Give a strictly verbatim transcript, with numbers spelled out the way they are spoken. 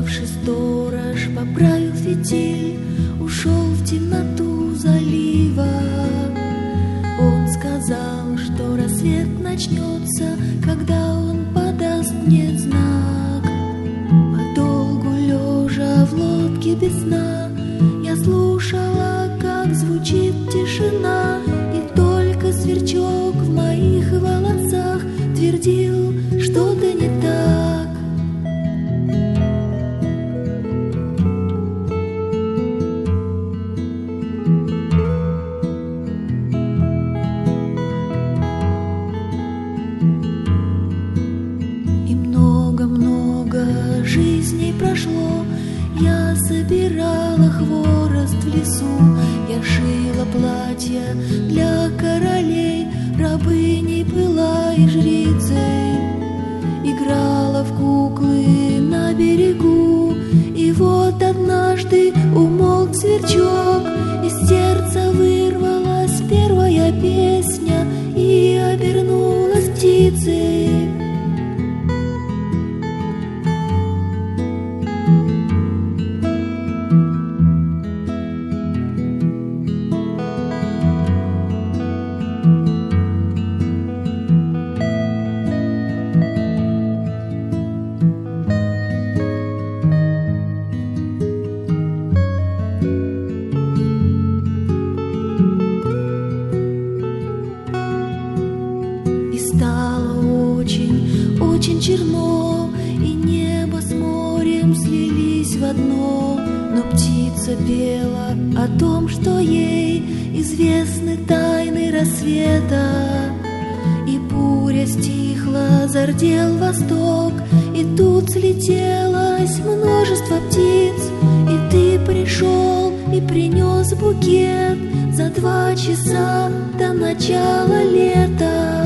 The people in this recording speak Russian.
Уставший сторож поправил фитиль, ушел в темноту залива. Он сказал, что рассвет начнется, когда он подаст мне знак. Подолгу лежа в лодке без сна, я слушала, как звучит тишина, и только сверчок в моих волосах твердил, что-то не так. И много-много жизней прошло, я собирала хворост в лесу, я шила платья для королей, рабыней была и жрицей, играла в куклы на берегу. И вот однажды умолк сверчок, из сердца вырвалась первая песня и обернулась птицей. Стало очень, очень черно, и небо с морем слились в одно. Но птица пела о том, что ей известны тайны рассвета. И буря стихла, зардел восток, и тут слетелось множество птиц. И ты пришел и принес букет за два часа до начала лета.